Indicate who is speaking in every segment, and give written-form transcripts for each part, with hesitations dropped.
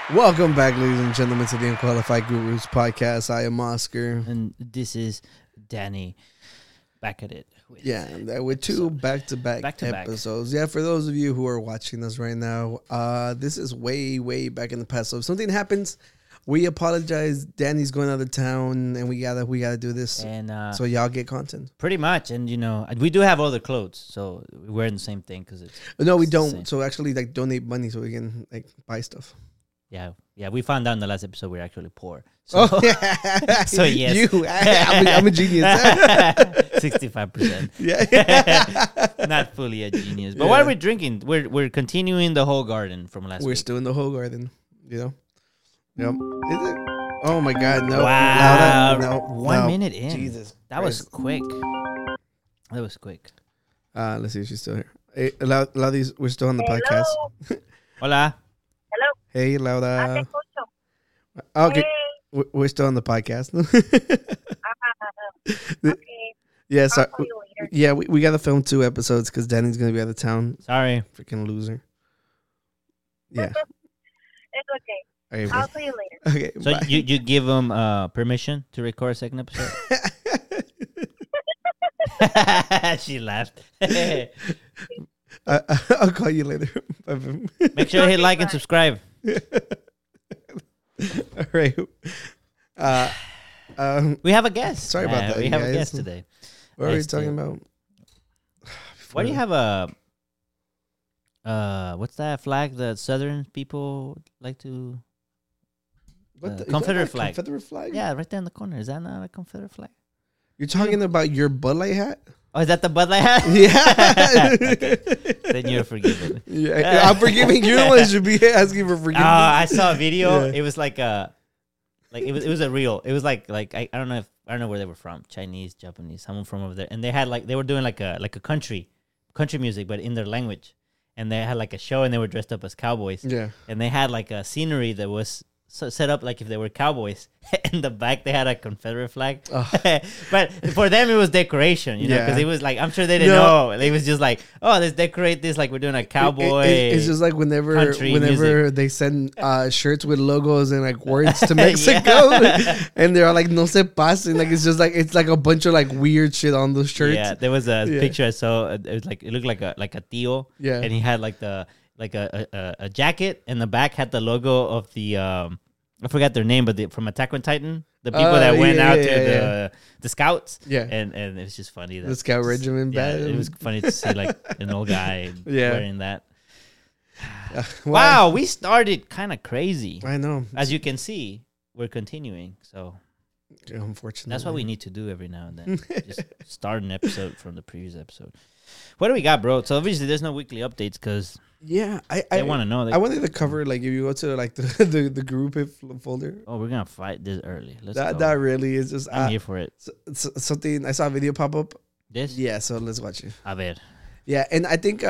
Speaker 1: Welcome back, ladies and gentlemen, to the Unqualified Gurus podcast. I am Oscar.
Speaker 2: And this is Danny. Back at it.
Speaker 1: With two back-to-back episodes. Yeah, for those of you who are watching us right now, this is way back in the past. So if something happens, we apologize. Danny's going out of town, and we gotta do this,
Speaker 2: and
Speaker 1: so y'all get content.
Speaker 2: Pretty much, and we do have other clothes, so we're wearing the same thing because it's.
Speaker 1: No, we don't. So actually, donate money so we can buy stuff.
Speaker 2: Yeah. We found out in the last episode we're actually poor. So, so yes,
Speaker 1: I'm a genius.
Speaker 2: 65%.
Speaker 1: Yeah,
Speaker 2: not fully a genius. But what are we drinking? We're continuing the whole garden from last week.
Speaker 1: We're still in the whole garden. Yep. Is it? Oh my God! No.
Speaker 2: Wow.
Speaker 1: No.
Speaker 2: 1 minute in.
Speaker 1: Jesus.
Speaker 2: That was quick. Let's
Speaker 1: see if she's still here. Hey, Laudis, we're still on the podcast.
Speaker 2: Hola.
Speaker 1: Hey, Laura.
Speaker 3: Te
Speaker 1: Okay.
Speaker 3: Hey.
Speaker 1: We're still on the podcast.
Speaker 3: Okay.
Speaker 1: Yeah,
Speaker 3: I'll
Speaker 1: so,
Speaker 3: call you later.
Speaker 1: yeah, we got to film 2 episodes because Danny's going to be out of town.
Speaker 2: Sorry.
Speaker 1: Freaking loser. Yeah.
Speaker 3: It's okay.
Speaker 1: Okay,
Speaker 3: I'll call you later.
Speaker 1: okay,
Speaker 2: So
Speaker 1: bye.
Speaker 2: you give them permission to record a second episode? She laughed.
Speaker 1: I'll call you later.
Speaker 2: Make sure to hit like and subscribe.
Speaker 1: All right.
Speaker 2: We have a guest.
Speaker 1: Sorry about that,
Speaker 2: We have
Speaker 1: guys.
Speaker 2: a guest today.
Speaker 1: What are we
Speaker 2: Nice
Speaker 1: talking
Speaker 2: to-
Speaker 1: about?
Speaker 2: Why do you have what's that flag that Southern people like to?
Speaker 1: What the,
Speaker 2: Confederate
Speaker 1: is that
Speaker 2: flag.
Speaker 1: Confederate flag?
Speaker 2: Yeah, right there in the corner. Is that not a Confederate flag?
Speaker 1: You're talking about your Bud Light hat?
Speaker 2: Oh, is that the Bud Light hat?
Speaker 1: Yeah.
Speaker 2: Okay. Then you're forgiven.
Speaker 1: Yeah, I'm forgiving. You're the one that should be asking for forgiveness.
Speaker 2: I saw a video.
Speaker 1: Yeah.
Speaker 2: It was like it was a reel. It was like I don't know where they were from. Chinese, Japanese, someone from over there. And they had they were doing like a country music, but in their language. And they had like a show, and they were dressed up as cowboys.
Speaker 1: Yeah.
Speaker 2: And they had like a scenery that was set up like if they were cowboys. In the back, they had a Confederate flag. But for them, it was decoration, because
Speaker 1: Yeah.
Speaker 2: it was like, I'm sure they didn't know. It was just like, oh, let's decorate this like we're doing a cowboy.
Speaker 1: It's just like whenever
Speaker 2: music.
Speaker 1: they send shirts with logos and like words to Mexico, and they're all like "no se pasen," like it's like a bunch of like weird shit on those shirts.
Speaker 2: Yeah, there was a picture I saw. It was like, it looked like a tío.
Speaker 1: Yeah.
Speaker 2: And he had like a jacket, and the back had the logo of the I forgot their name, but from Attack on Titan, the people that went out to the scouts.
Speaker 1: Yeah.
Speaker 2: And it was just funny.
Speaker 1: The Scout Regiment badge.
Speaker 2: It was funny to see like an old guy wearing that.
Speaker 1: Wow.
Speaker 2: Wow, we started kind of crazy.
Speaker 1: I know.
Speaker 2: As you can see, we're continuing. So
Speaker 1: Unfortunately,
Speaker 2: that's what we need to do every now and then. Just start an episode from the previous episode. What do we got, bro? So obviously there's no weekly updates because
Speaker 1: Yeah,
Speaker 2: they want to know.
Speaker 1: I wanted to cover like if you go to like the group folder.
Speaker 2: Oh, we're gonna fight this early. Let's
Speaker 1: That
Speaker 2: go.
Speaker 1: really is just
Speaker 2: I'm here for it.
Speaker 1: something. I saw a video pop up.
Speaker 2: This?
Speaker 1: Yeah, so let's watch it.
Speaker 2: A ver.
Speaker 1: Yeah, and I think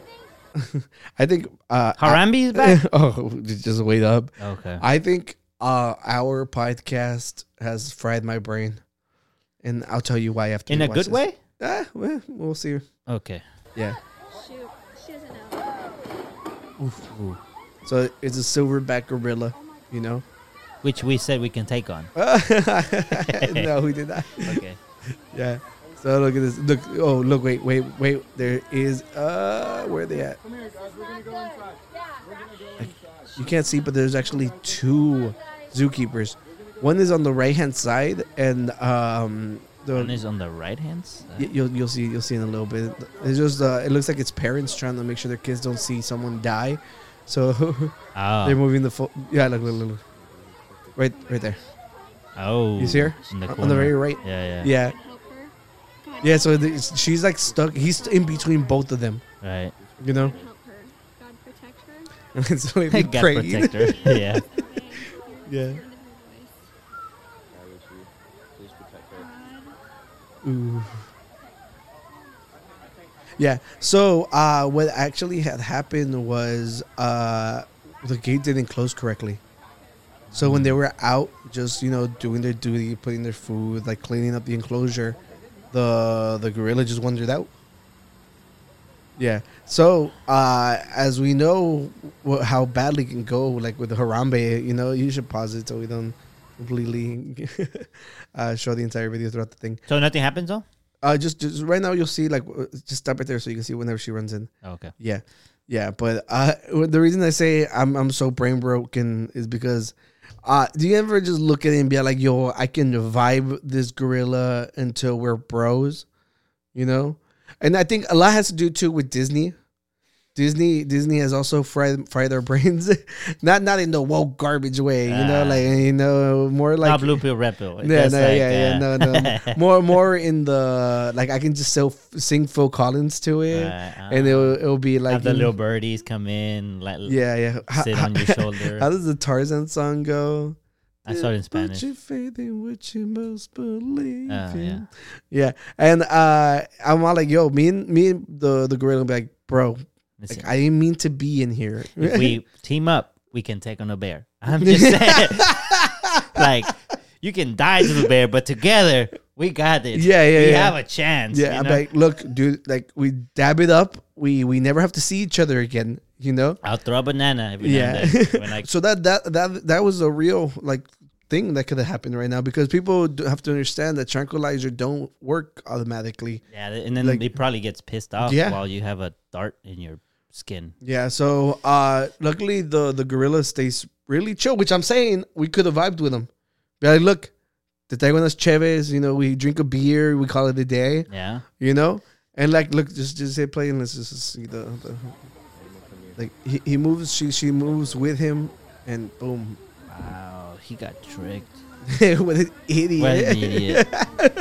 Speaker 2: Harambe is back?
Speaker 1: Oh, just wait up.
Speaker 2: Okay.
Speaker 1: I think our podcast has fried my brain, and I'll tell you why after.
Speaker 2: In
Speaker 1: you
Speaker 2: a
Speaker 1: watch
Speaker 2: good
Speaker 1: this.
Speaker 2: way?
Speaker 1: Well, we'll see.
Speaker 2: Okay.
Speaker 1: Yeah.
Speaker 4: Shoot, she doesn't know.
Speaker 2: Ooh.
Speaker 1: So it's a silverback gorilla, you know.
Speaker 2: Which we said we can take on.
Speaker 1: No, we did not.
Speaker 2: Okay.
Speaker 1: Yeah. So look at this. Look. Oh, look. Wait. There is. Where are they at?
Speaker 4: Come here, guys. We're gonna go inside. We're gonna go inside.
Speaker 1: You can't see, but there's actually 2 zookeepers. One is on the right hand side, and
Speaker 2: One is on the right hand side.
Speaker 1: you'll see in a little bit. It's just it looks like it's parents trying to make sure their kids don't see someone die, so
Speaker 2: Oh.
Speaker 1: they're moving the yeah, look, right there.
Speaker 2: Oh.
Speaker 1: You see her
Speaker 2: In the
Speaker 1: on the
Speaker 2: corner.
Speaker 1: very right?
Speaker 2: Yeah.
Speaker 1: Yeah,
Speaker 4: Help her. God,
Speaker 1: yeah. So she's like stuck. He's in between both of them.
Speaker 2: Right.
Speaker 1: You know,
Speaker 4: help her. God protect her.
Speaker 1: and it's like we
Speaker 2: God
Speaker 1: prayed.
Speaker 2: protect her. Yeah.
Speaker 1: Yeah.
Speaker 4: God.
Speaker 1: Ooh. Yeah. So what actually had happened was the gate didn't close correctly. So when they were out, just doing their duty, putting their food, like cleaning up the enclosure, the gorilla just wandered out. Yeah. So, as we know how badly it can go, like with Harambe, you should pause it so we don't completely show the entire video throughout the thing.
Speaker 2: So nothing happens though?
Speaker 1: Just right now you'll see just stop right there so you can see whenever she runs in.
Speaker 2: Oh, okay.
Speaker 1: Yeah. Yeah. But the reason I say I'm so brain broken is because do you ever just look at it and be like, yo, I can vibe this gorilla until we're bros, And I think a lot has to do too with Disney. Disney has also fried our brains, not in the woke garbage way, more like
Speaker 2: not blue pill, red pill.
Speaker 1: more in the like I can just sing Phil Collins to it, and it'll be like
Speaker 2: have the little birdies come in, like sit on your shoulder.
Speaker 1: How does the Tarzan song go?
Speaker 2: I saw it in Spanish.
Speaker 1: Put your faith in what you most believe in. Yeah, and I'm all like, yo, me and the gorilla will be like, bro. Like, I didn't mean to be in here.
Speaker 2: If we team up, we can take on a bear. I'm just saying. Like, you can die to the bear, but together, we got it.
Speaker 1: Yeah.
Speaker 2: We have a chance.
Speaker 1: Yeah, I'm like, look, dude, like, we dab it up. We never have to see each other again,
Speaker 2: I'll throw a banana every now and then.
Speaker 1: So that was a real, like, thing that could have happened right now because people have to understand that tranquilizer don't work automatically.
Speaker 2: Yeah, and then it probably gets pissed off while you have a dart in your skin.
Speaker 1: Yeah, so luckily the gorilla stays really chill, which I'm saying we could have vibed with him. Be like, look, te traigo unas cheves, we drink a beer, we call it a day.
Speaker 2: Yeah.
Speaker 1: And like, look, just hit play and let's just see the like he moves, she moves with him, and boom.
Speaker 2: Wow, he got tricked.
Speaker 1: What an idiot.
Speaker 2: What an idiot.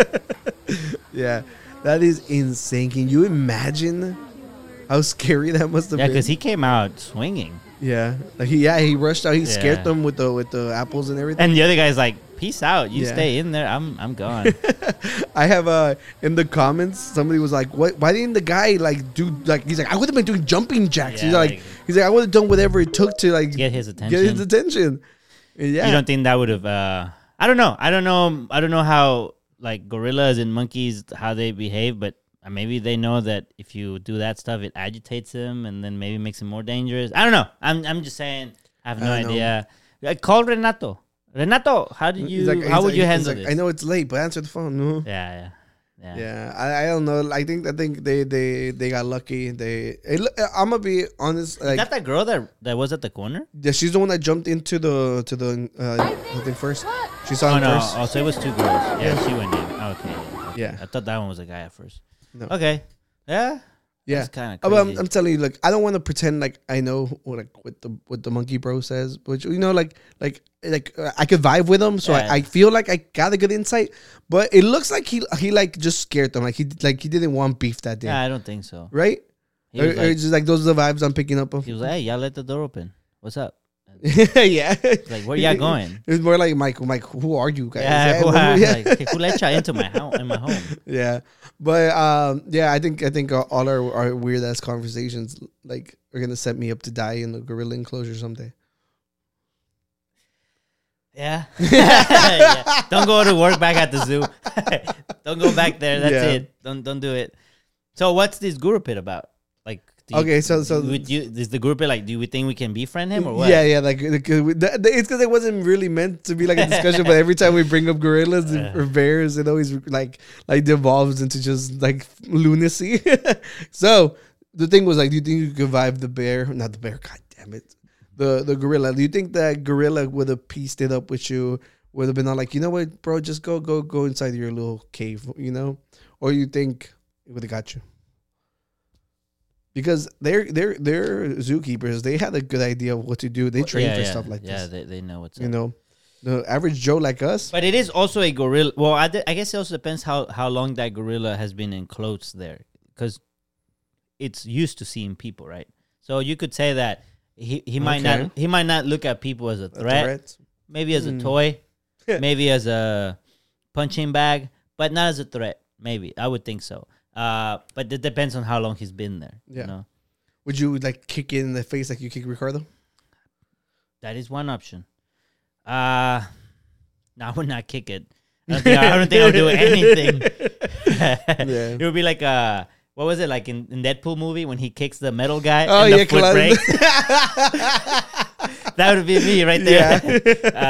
Speaker 1: Yeah, that is insane. Can you imagine how scary that must have been?
Speaker 2: Yeah, because he came out swinging.
Speaker 1: Yeah, like he rushed out. He scared them with the apples and everything.
Speaker 2: And the other guy's like, "Peace out. You stay in there. I'm gone."
Speaker 1: I have in the comments somebody was like, "What? Why didn't the guy like do like?" He's like, "I would have been doing jumping jacks."
Speaker 2: Yeah,
Speaker 1: he's like, "I would have done whatever it took to like
Speaker 2: get his attention."
Speaker 1: Yeah.
Speaker 2: You don't think that would have? I don't know. I don't know how like gorillas and monkeys how they behave, but maybe they know that if you do that stuff, it agitates them and then maybe makes them more dangerous. I don't know. I'm just saying. I have no idea. Call Renato. Renato, how did you? How would you handle this?
Speaker 1: I know it's late, but answer the phone. No.
Speaker 2: Yeah.
Speaker 1: I don't know. I think they got lucky. I'm gonna be honest. Like,
Speaker 2: is that girl that was at the corner?
Speaker 1: Yeah, she's the one that jumped into the thing first. She saw him first.
Speaker 2: Oh, so it was two girls. Yeah, she went in. Okay.
Speaker 1: Yeah.
Speaker 2: I thought that one was a guy at first.
Speaker 1: No.
Speaker 2: Okay. Yeah.
Speaker 1: Yeah.
Speaker 2: That's kind of crazy.
Speaker 1: I'm telling you, like, I don't want to pretend like I know what the monkey bro says, but like I could vibe with him, so I feel like I got a good insight. But it looks like he like just scared them, like he didn't want beef that day.
Speaker 2: Yeah, I don't think so.
Speaker 1: Right? Or just like those are the vibes I'm picking up on.
Speaker 2: He was like, "Hey, y'all let the door open. What's up?"
Speaker 1: Yeah.
Speaker 2: Like, where y'all going?
Speaker 1: It's more like Mike, who are you guys?
Speaker 2: Yeah, like, who let y'all into my house? In my home?
Speaker 1: Yeah, but I think all our weird ass conversations like are gonna set me up to die in the gorilla enclosure someday.
Speaker 2: Yeah. Yeah. Don't go to work back at the zoo. Don't go back there. That's it. Don't do it. So what's this guru pit about? Like, so is the group like? Do we think we can befriend him or what?
Speaker 1: Yeah. Like it's because it wasn't really meant to be like a discussion, but every time we bring up gorillas or bears, it always like devolves into just like lunacy. So the thing was like, do you think you could vibe the bear? Not the bear. God damn it, the gorilla. Do you think that gorilla would have pieced it up with you? Would have been all like, you know what, bro, just go inside your little cave, or you think it would have got you? Because they're zookeepers. They had a good idea of what to do. They train for stuff like this.
Speaker 2: Yeah, they know what's up.
Speaker 1: The average Joe like us.
Speaker 2: But it is also a gorilla. Well, I guess it also depends how long that gorilla has been enclosed there. Because it's used to seeing people, right? So you could say that he might not look at people as a threat. Maybe as a toy. Maybe as a punching bag. But not as a threat. Maybe. I would think so. But it depends on how long he's been there.
Speaker 1: Yeah. Would you like kick it in the face like you kick Ricardo?
Speaker 2: That is one option. No, I would not kick it. I don't think I'll do anything. It would be like What was it like in Deadpool movie when he kicks the metal guy
Speaker 1: and
Speaker 2: the foot breaks? That would be me right there.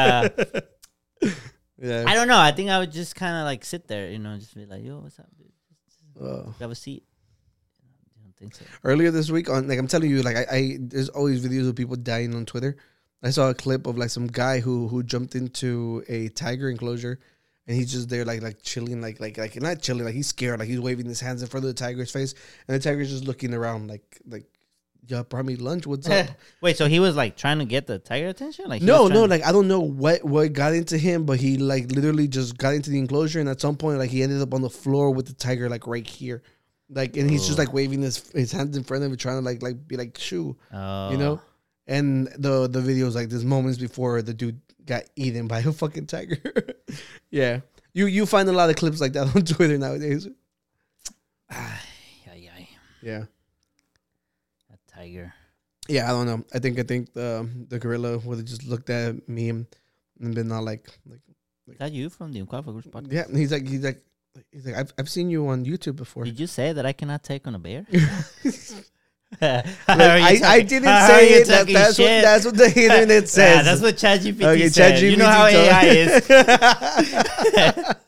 Speaker 1: Yeah.
Speaker 2: I don't know. I think I would just kind of like sit there, just be like, "Yo, what's up, dude? Have a seat." I don't think so.
Speaker 1: Earlier this week, I'm telling you, like I there's always videos of people dying on Twitter. I saw a clip of like some guy who jumped into a tiger enclosure, and he's just there like chilling, like not chilling, like he's scared, like he's waving his hands in front of the tiger's face, and the tiger's just looking around like. Yeah, brought me lunch. What's up?
Speaker 2: Wait, so he was like trying to get the tiger attention? Like
Speaker 1: no, like I don't know what got into him, but he like literally just got into the enclosure, and at some point, like he ended up on the floor with the tiger, like right here, like, and he's just like waving his hands in front of him, trying to like be like shoo, And the videos like there's moments before the dude got eaten by a fucking tiger. Yeah, you find a lot of clips like that on Twitter nowadays. Yeah.
Speaker 2: Tiger.
Speaker 1: Yeah, I don't know. I think the gorilla would have just looked at me and been all like
Speaker 2: Is that you from the Unqualified Podcast?
Speaker 1: Yeah, he's like I've seen you on YouTube before.
Speaker 2: Did you say that I cannot take on a bear?
Speaker 1: I didn't say it. That's what the internet says.
Speaker 2: Yeah, that's what ChatGPT said. You know how AI is.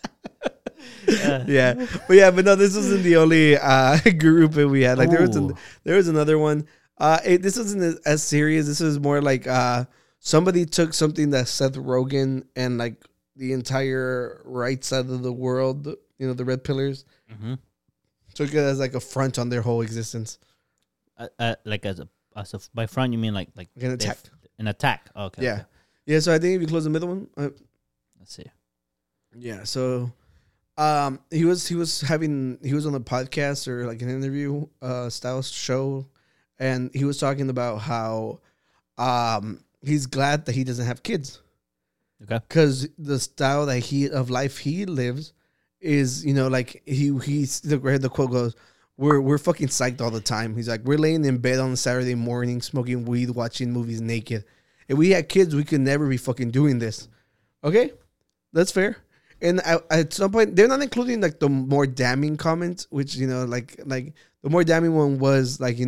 Speaker 1: Yeah, but no, this wasn't the only group that we had. Like there was another one. This wasn't as serious. This was more like somebody took something that Seth Rogen and like the entire right side of the world, the red pillars, took it as like a front on their whole existence.
Speaker 2: Like as a by front, you mean like
Speaker 1: an attack?
Speaker 2: An attack. Oh, okay.
Speaker 1: Yeah, yeah. So I think if you close the middle one,
Speaker 2: let's see.
Speaker 1: Yeah. So. He was on a podcast or like an interview style show, and he was talking about how he's glad that he doesn't have kids.
Speaker 2: Okay.
Speaker 1: Because the style of life he lives is, like he's the quote goes, we're fucking psyched all the time. He's like, we're laying in bed on a Saturday morning, smoking weed, watching movies naked. If we had kids, we could never be fucking doing this. Okay, that's fair. And at some point, they're not including like the more damning comments, which like the more damning one was like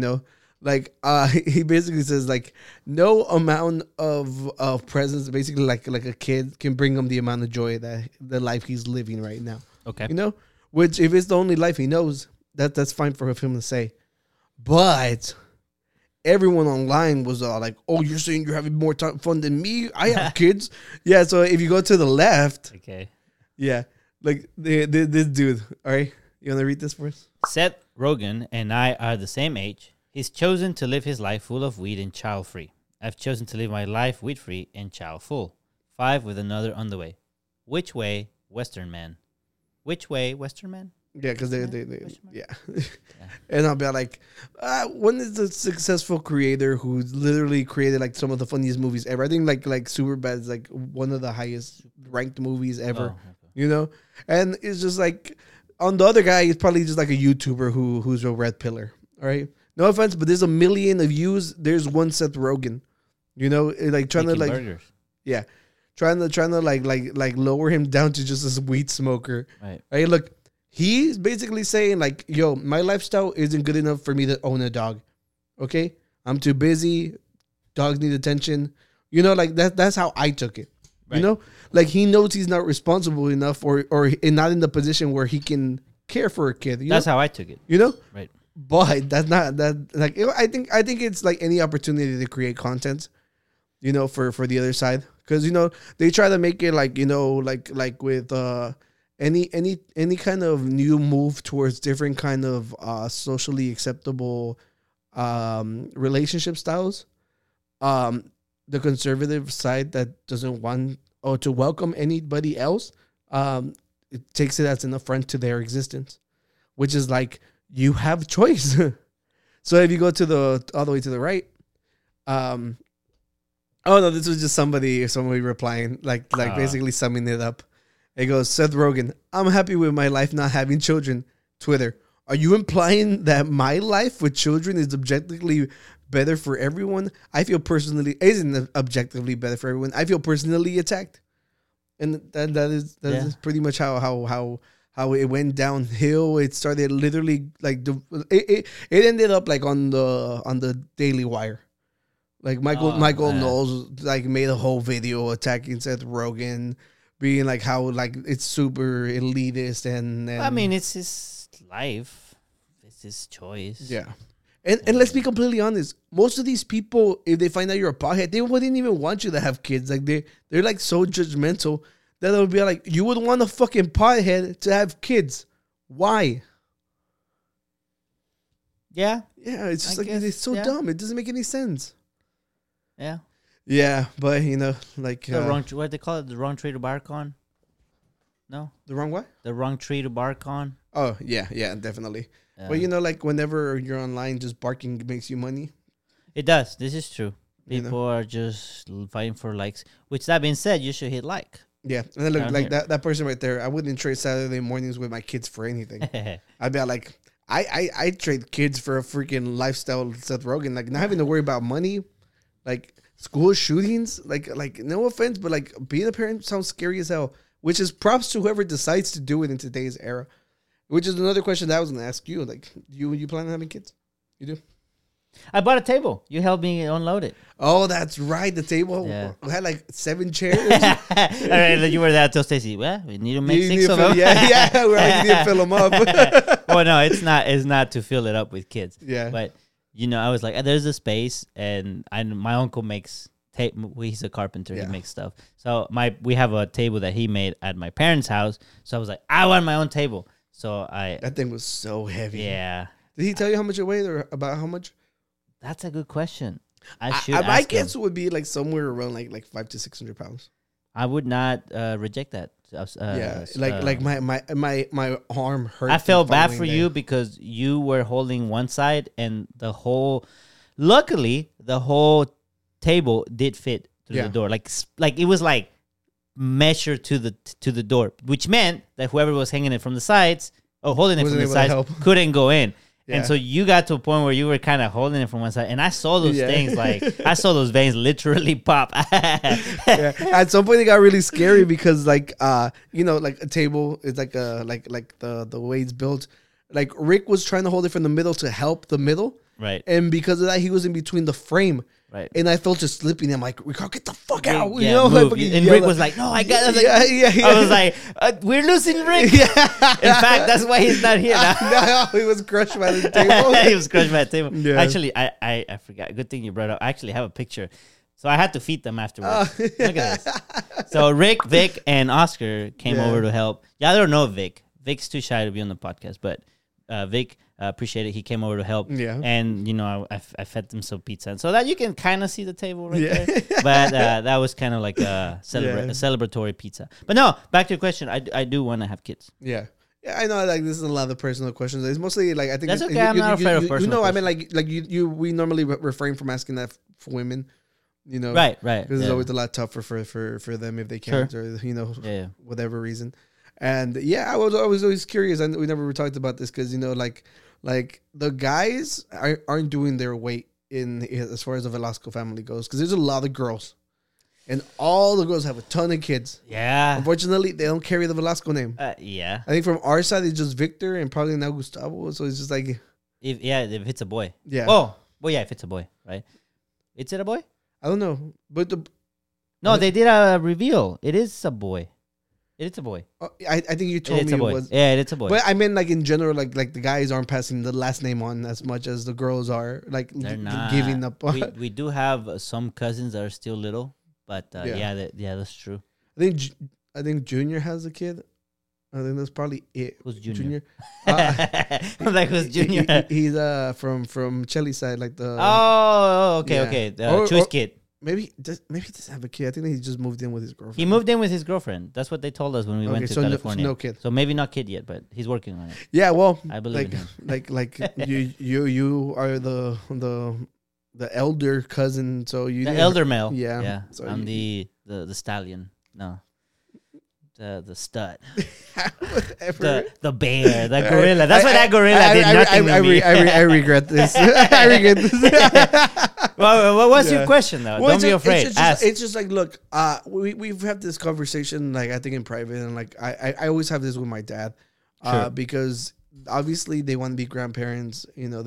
Speaker 1: he basically says like no amount of presence, basically like a kid can bring him the amount of joy that the life he's living right now.
Speaker 2: Okay,
Speaker 1: which if it's the only life he knows, that's fine for him to say, but everyone online was like, "Oh, you're saying you're having more fun than me? I have kids." Yeah, so if you go to the left,
Speaker 2: okay.
Speaker 1: Yeah, like this dude. All right, you want to read this for us?
Speaker 2: Seth Rogen and I are the same age. He's chosen to live his life full of weed and child free. I've chosen to live my life weed free and child full. 5 with another on the way. Which way, Western man? Which way, Western man?
Speaker 1: Yeah, because they yeah. And I'll be like, one is a successful creator who's literally created like some of the funniest movies ever. I think like Superbad is like one of the highest ranked movies ever. Oh, okay. And it's just like on the other guy, he's probably just like a YouTuber who's a red pillar. All right, no offense, but there's a million of views. There's one Seth Rogen, like trying to like burgers. Yeah, trying to like lower him down to just this weed smoker. Right. Look. He's basically saying like, yo, my lifestyle isn't good enough for me to own a dog. Okay? I'm too busy. Dogs need attention. Like that's how I took it. Right. Like he knows he's not responsible enough or not in the position where he can care for a kid.
Speaker 2: That's how I took it.
Speaker 1: Right. But that's not that like I think it's like any opportunity to create content, for the other side. Because, they try to make it like, like with any kind of new move towards different kind of socially acceptable relationship styles, the conservative side that doesn't want or to welcome anybody else, it takes it as an affront to their existence, which is like you have choice. So if you go to all the way to the right, oh no, this was just somebody replying like basically summing it up. It goes, Seth Rogen, I'm happy with my life not having children. Twitter, are you implying that my life with children is objectively better for everyone? I feel personally, isn't objectively better for everyone. I feel personally attacked. And that is pretty much how how it went downhill. It started literally like it ended up like on the Daily Wire. Like Michael Knowles like made a whole video attacking Seth Rogen, being like how like it's super elitist and
Speaker 2: I mean, it's his life, it's his choice.
Speaker 1: Yeah. And let's be completely honest. Most of these people, if they find out you're a pothead, they wouldn't even want you to have kids. Like they're like so judgmental that they'll be like, you would want a fucking pothead to have kids. Why?
Speaker 2: Yeah.
Speaker 1: Yeah, it's just it's so dumb. It doesn't make any sense.
Speaker 2: Yeah.
Speaker 1: Yeah, but like
Speaker 2: the wrong. What they call it? The wrong tree to bark on. No.
Speaker 1: The wrong what?
Speaker 2: The wrong tree to bark on.
Speaker 1: Oh yeah, definitely. But like whenever you're online, just barking makes you money.
Speaker 2: It does. This is true. People are just fighting for likes. Which that being said, you should hit like.
Speaker 1: Yeah, and then look like that person right there. I wouldn't trade Saturday mornings with my kids for anything. I'd be like, I trade kids for a freaking lifestyle, Seth Rogen. Like not having to worry about money, like school shootings. Like no offense, but like being a parent sounds scary as hell. Which is props to whoever decides to do it in today's era. Which is another question that I was going to ask you. Like, you plan on having kids? You do?
Speaker 2: I bought a table. You helped me unload it.
Speaker 1: Oh, that's right. The table had like 7 chairs.
Speaker 2: All right, you were there till Stacy. Well, we need to make 6 of them.
Speaker 1: Yeah. We're like, you need to fill them up.
Speaker 2: Well, no, it's not to fill it up with kids.
Speaker 1: Yeah.
Speaker 2: But, I was like, there's a space, and my uncle makes he's a carpenter. He makes stuff. So we have a table that he made at my parents' house. So I was like, I want my own table. So
Speaker 1: that thing was so heavy.
Speaker 2: Yeah.
Speaker 1: Did he tell you how much it weighed or about how much?
Speaker 2: That's a good question.
Speaker 1: My guess would be like somewhere around like 500 to 600 pounds.
Speaker 2: I would not reject that.
Speaker 1: Like my arm hurt.
Speaker 2: I felt bad for you because you were holding one side and luckily the whole table did fit through the door. Like it was like measured to the door, which meant that whoever was hanging it from the sides or holding it from the sides couldn't go in. Yeah. And so you got to a point where you were kind of holding it from one side, and I saw those things I saw those veins literally pop.
Speaker 1: At some point it got really scary because like like a table is like the way it's built. Like Rick was trying to hold it from the middle to help the middle.
Speaker 2: Right.
Speaker 1: And because of that, he was in between the frame.
Speaker 2: Right.
Speaker 1: And I felt just slipping. I'm like, Rick, get the fuck out.
Speaker 2: Move. And Rick was like, no, I got it. I was like, we're losing Rick. In fact, that's why he's not here now.
Speaker 1: No, he was crushed by the table.
Speaker 2: He was crushed by the table.
Speaker 1: Yeah.
Speaker 2: Actually, I forgot. Good thing you brought up. I actually have a picture. So I had to feed them afterwards. Look at this. So Rick, Vic, and Oscar came over to help. Yeah, I don't know Vic. Vic's too shy to be on the podcast, but Vic, appreciate it. He came over to help.
Speaker 1: Yeah.
Speaker 2: And, I fed them some pizza. And so that you can kind of see the table right there. But that was kind of like a celebratory pizza. But no, back to your question. I do want to have kids.
Speaker 1: Yeah. Yeah, I know. Like this is a lot of personal questions. It's mostly like I think
Speaker 2: that's okay. I'm not afraid of personal.
Speaker 1: I mean, like we normally refrain from asking that for women.
Speaker 2: Right.
Speaker 1: Because it's always a lot tougher for them if they can't or whatever reason. And I was always curious, and we never talked about this because like the guys aren't doing their weight in as far as the Velasco family goes because there's a lot of girls. And all the girls have a ton of kids.
Speaker 2: Yeah.
Speaker 1: Unfortunately, they don't carry the Velasco name.
Speaker 2: Yeah.
Speaker 1: I think from our side, it's just Victor and probably now Gustavo. So it's just like...
Speaker 2: If it's a boy.
Speaker 1: Yeah.
Speaker 2: Oh, well, if it's a boy, right? Is it a boy?
Speaker 1: I don't know. But
Speaker 2: No, they did a reveal. It is a boy. It is a boy.
Speaker 1: I think you told me it was...
Speaker 2: Yeah, it's a boy.
Speaker 1: But I mean, like, in general, like the guys aren't passing the last name on as much as the girls are. Like,
Speaker 2: they're not
Speaker 1: giving up.
Speaker 2: We do have some cousins that are still little. But that's true.
Speaker 1: I think Junior has a kid. I think that's probably it.
Speaker 2: Who's Junior?
Speaker 1: I'm
Speaker 2: like, who's Junior?
Speaker 1: He's from Chelly's side, like the.
Speaker 2: Okay. Choice kid.
Speaker 1: Maybe he doesn't have a kid. I think he just moved in with his girlfriend.
Speaker 2: He moved in with his girlfriend. That's what they told us when we went to California.
Speaker 1: No kid.
Speaker 2: So maybe not kid yet, but he's working on it.
Speaker 1: Yeah, well,
Speaker 2: I believe in him.
Speaker 1: Like you are the elder cousin, so you
Speaker 2: the elder male.
Speaker 1: Yeah.
Speaker 2: So I'm the stallion. No. The stud. the bear, the gorilla. That's why that gorilla did nothing to me.
Speaker 1: I regret this. I regret this.
Speaker 2: Well, what's your question though? Don't be afraid. Ask.
Speaker 1: It's just like, look, we've had this conversation, like I think in private, and like I always have this with my dad. because obviously they want to be grandparents. You know,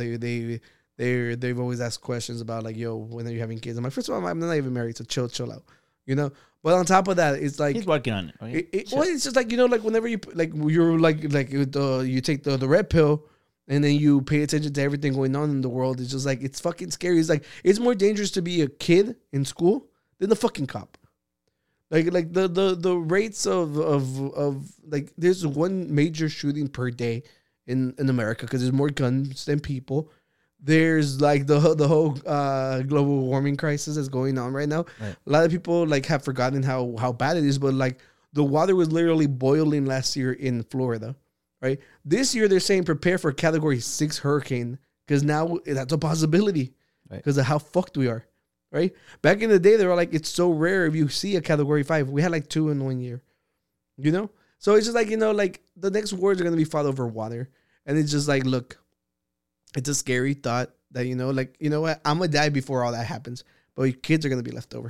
Speaker 1: they've always asked questions about like, yo, when are you having kids? I'm like, first of all, I'm not even married, so chill out. You know, but on top of that, it's like
Speaker 2: he's working on it. Okay?
Speaker 1: Well, it's just like, you know, like whenever you you're you take the red pill. And then you pay attention to everything going on in the world. It's just like, it's fucking scary. It's like, it's more dangerous to be a kid in school than the fucking cop. Like the rates of like, there's one major shooting per day in America because there's more guns than people. There's like the whole global warming crisis that's going on right now. Right. A lot of people like have forgotten how bad it is, but like the water was literally boiling last year in Florida. Right. This year, they're saying prepare for a Category 6 hurricane because now that's a possibility because of how fucked we are. Right. Back in the day, they were like, it's so rare if you see a Category 5. We had like 2 in 1 year, you know? So it's just like, you know, like the next wars are going to be fought over water. And it's just like, look, it's a scary thought that, you know, like, you know what? I'm going to die before all that happens. But your kids are going to be left over.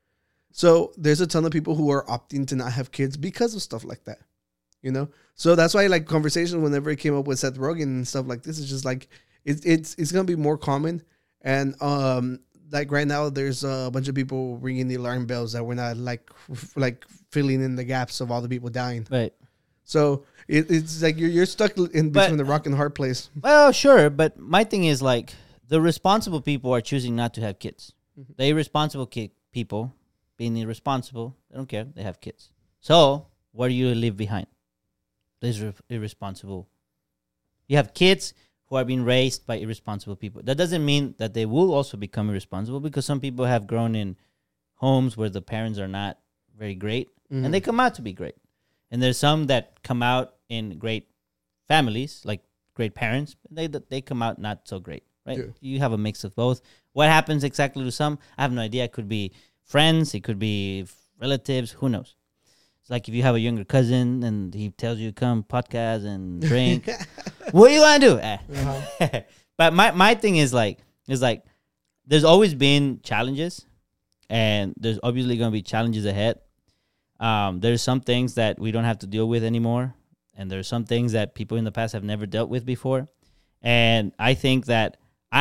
Speaker 1: So there's a ton of people who are opting to not have kids because of stuff like that. You know, so that's why like conversations whenever it came up with Seth Rogen and stuff like this is just like it's gonna be more common, and like right now there's a bunch of people ringing the alarm bells that we're not like filling in the gaps of all the people dying.
Speaker 2: Right.
Speaker 1: So it's like you're stuck in between the rock and the hard place.
Speaker 2: Well, sure, but my thing is like the responsible people are choosing not to have kids. Mm-hmm. The irresponsible people being irresponsible, they don't care. They have kids. So what do you leave behind? Is irresponsible. You have kids who are being raised by irresponsible people. That doesn't mean that they will also become irresponsible because some people have grown in homes where the parents are not very great and they come out to be great. And there's some that come out in great families, like great parents, but they come out not so great, right? Yeah. You have a mix of both. What happens exactly to some? I have no idea. It could be friends. It could be relatives. Who knows? It's like if you have a younger cousin and he tells you come podcast and drink, what do you want to do? Uh-huh. But my thing is like there's always been challenges, and there's obviously going to be challenges ahead. There's some things that we don't have to deal with anymore, and there's some things that people in the past have never dealt with before. And I think that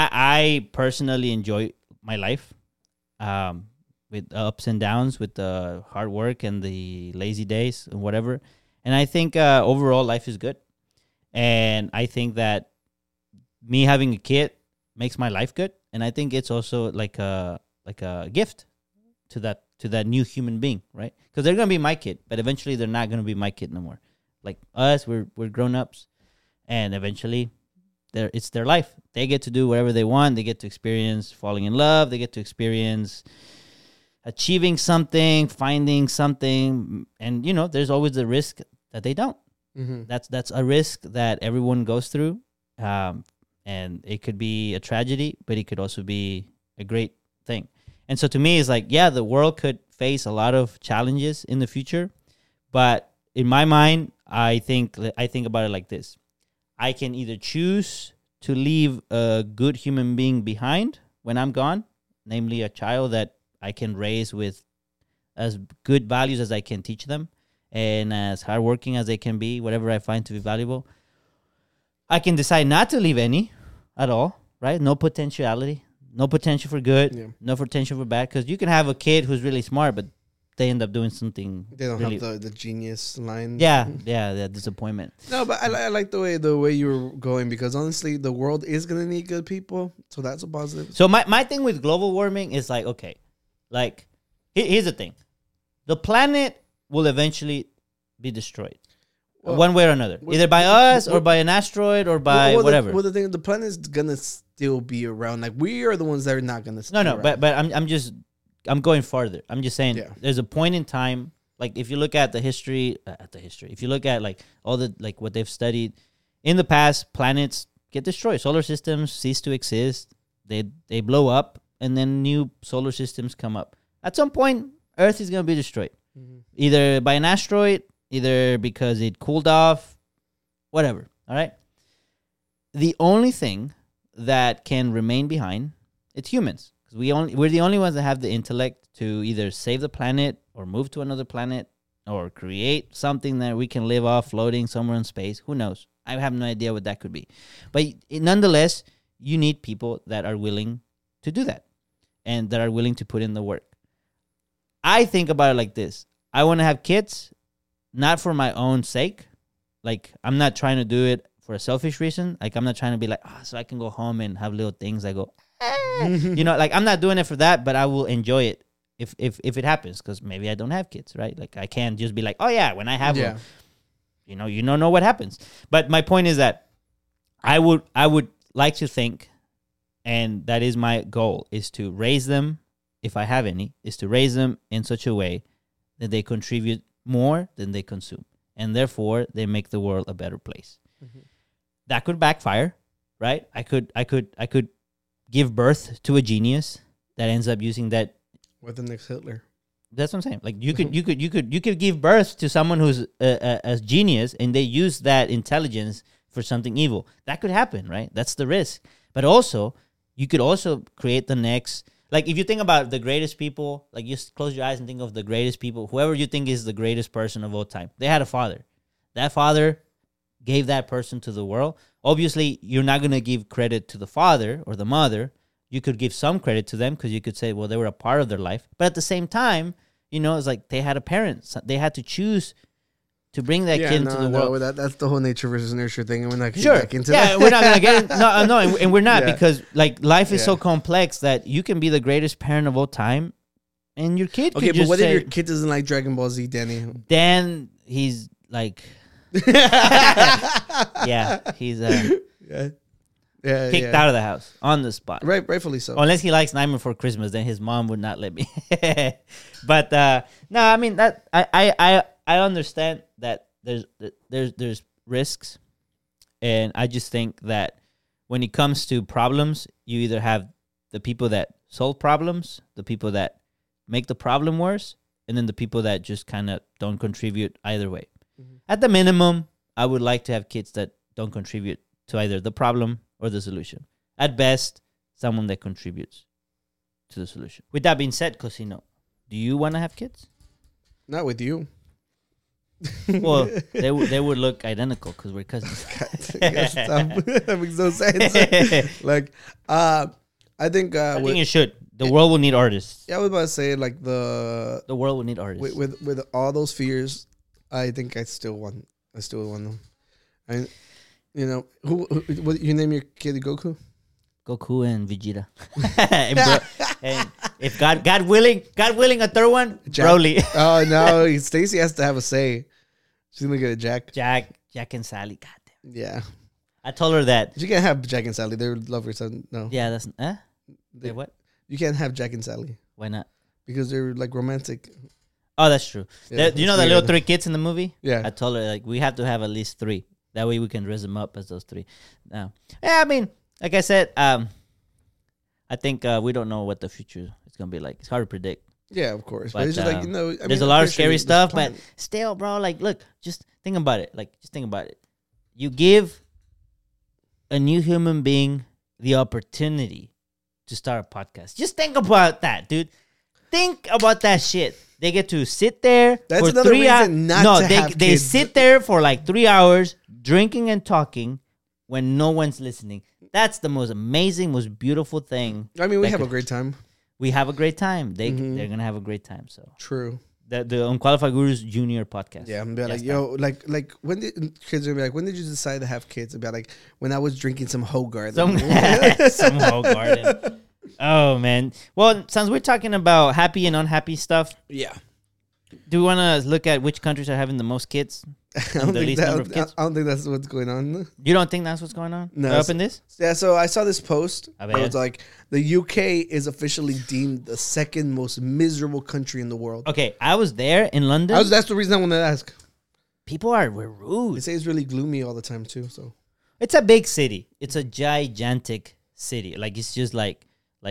Speaker 2: I personally enjoy my life. With ups and downs, with the hard work and the lazy days and whatever. And I think overall life is good. And I think that me having a kid makes my life good. And I think it's also like a gift to that new human being, right? Because they're going to be my kid, but eventually they're not going to be my kid no more. Like us, we're grown-ups. And eventually it's their life. They get to do whatever they want. They get to experience falling in love. They get to experience achieving something, finding something, and you know, there's always the risk that they don't. Mm-hmm. That's a risk that everyone goes through, and it could be a tragedy, but it could also be a great thing. And so to me, it's like, yeah, the world could face a lot of challenges in the future, but in my mind, I think about it like this: I can either choose to leave a good human being behind when I'm gone, namely a child that I can raise with as good values as I can teach them and as hardworking as they can be, whatever I find to be valuable. I can decide not to leave any at all, right? No potentiality, no potential for good, no potential for bad. Because you can have a kid who's really smart, but they end up doing something.
Speaker 1: They don't really have the genius line.
Speaker 2: Yeah, disappointment.
Speaker 1: No, but I like the way you were going, because honestly, the world is gonna need good people, so that's a positive.
Speaker 2: So my thing with global warming is like, okay. Like, here's the thing. The planet will eventually be destroyed. One way or another. Either by us or by an asteroid or by whatever.
Speaker 1: The thing, the planet's going to still be around. Like, we are the ones that are not going to stay around.
Speaker 2: but I'm going farther. I'm just saying there's a point in time, like if you look at the history, if you look at like all the, like what they've studied, in the past, planets get destroyed. Solar systems cease to exist. They blow up. And then new solar systems come up. At some point, Earth is going to be destroyed. Mm-hmm. Either by an asteroid, either because it cooled off, whatever. All right? The only thing that can remain behind, it's humans. Because we're the only ones that have the intellect to either save the planet or move to another planet or create something that we can live off floating somewhere in space. Who knows? I have no idea what that could be. But nonetheless, you need people that are willing to do that and that are willing to put in the work. I think about it like this. I want to have kids, not for my own sake. Like, I'm not trying to do it for a selfish reason. Like, I'm not trying to be like, so I can go home and have little things. I go, like, I'm not doing it for that, but I will enjoy it if it happens, because maybe I don't have kids, right? Like, I can't just be like, oh yeah, when I have them, you don't know what happens. But my point is that I would like to think, and that is my goal, is to raise them, if I have any, is to raise them in such a way that they contribute more than they consume, and therefore they make the world a better place. Mm-hmm. That could backfire, right? I could give birth to a genius that ends up using that.
Speaker 1: What the next Hitler?
Speaker 2: That's what I'm saying. Like, you could give birth to someone who's a genius, and they use that intelligence for something evil. That could happen, right? That's the risk. But also, you could also create the next. Like, if you think about the greatest people, like, just close your eyes and think of the greatest people, whoever you think is the greatest person of all time. They had a father. That father gave that person to the world. Obviously, you're not going to give credit to the father or the mother. You could give some credit to them because you could say, well, they were a part of their life. But at the same time, it's like they had a parent. They had to choose to bring that kid into the world.
Speaker 1: That's the whole nature versus nurture thing, and we're not going to get back into that.
Speaker 2: Yeah, we're not going to get it. No, and we're not, because like life is so complex that you can be the greatest parent of all time, and your kid.
Speaker 1: Okay, but what if your kid doesn't like Dragon Ball Z, Danny?
Speaker 2: Then he's like, he's kicked out of the house on the spot.
Speaker 1: Right, rightfully so.
Speaker 2: Unless he likes Nightmare Before Christmas, then his mom would not let me. But no, I mean that I understand that there's risks, and I just think that when it comes to problems, you either have the people that solve problems, the people that make the problem worse, and then the people that just kind of don't contribute either way. Mm-hmm. At the minimum, I would like to have kids that don't contribute to either the problem or the solution. At best, someone that contributes to the solution. With that being said, Cosino, do you want to have kids?
Speaker 1: Not with you.
Speaker 2: Well, they would look identical because we're cousins.
Speaker 1: That makes no sense. Like, I think
Speaker 2: you should. The world will need artists.
Speaker 1: Yeah, I was about to say, like, the
Speaker 2: world will need artists.
Speaker 1: With all those fears, I think I still want them. What you name your kid Goku?
Speaker 2: Goku and Vegeta. and if God willing, a third one, Broly.
Speaker 1: Oh no, Stacy has to have a say. She's gonna get a
Speaker 2: Jack and Sally. God damn.
Speaker 1: Yeah.
Speaker 2: I told her that
Speaker 1: you can't have Jack and Sally. They're lovers. No.
Speaker 2: Yeah, that's what?
Speaker 1: You can't have Jack and Sally.
Speaker 2: Why not?
Speaker 1: Because they're like romantic.
Speaker 2: Oh, that's true.
Speaker 1: Yeah,
Speaker 2: do you know the little 3 kids in the movie?
Speaker 1: Yeah.
Speaker 2: I told her, like, we have to have at least 3. That way we can raise them up as those 3. Yeah, I mean, like I said, I think we don't know what the future is gonna be like. It's hard to predict.
Speaker 1: Yeah, of course. But it's just like,
Speaker 2: there's a lot of scary stuff, but still, bro, like, look, just think about it. You give a new human being the opportunity to start a podcast. Just think about that, dude. Think about that shit. They get to sit there for 3 hours. They sit there for like 3 hours drinking and talking when no one's listening. That's the most amazing, most beautiful thing.
Speaker 1: I mean, we have a great time.
Speaker 2: We have a great time. They're gonna have a great time. So
Speaker 1: true.
Speaker 2: The Unqualified Gurus Junior podcast.
Speaker 1: Yeah, I'm be like, like when did kids are like, when did you decide to have kids? About like when I was drinking some Hoegaarden.
Speaker 2: Some Hoegaarden. Oh man. Well, since we're talking about happy and unhappy stuff, do we want to look at which countries are having the most kids?
Speaker 1: I don't think that's what's going on.
Speaker 2: You don't think that's what's going on?
Speaker 1: No.
Speaker 2: Up in this?
Speaker 1: Yeah, so I saw this post. It was like, the UK is officially deemed the second most miserable country in the world.
Speaker 2: Okay, I was there in London.
Speaker 1: That's the reason I wanted to ask.
Speaker 2: People were rude.
Speaker 1: They say it's really gloomy all the time too. So
Speaker 2: it's a big city. It's a gigantic city. Like, it's just like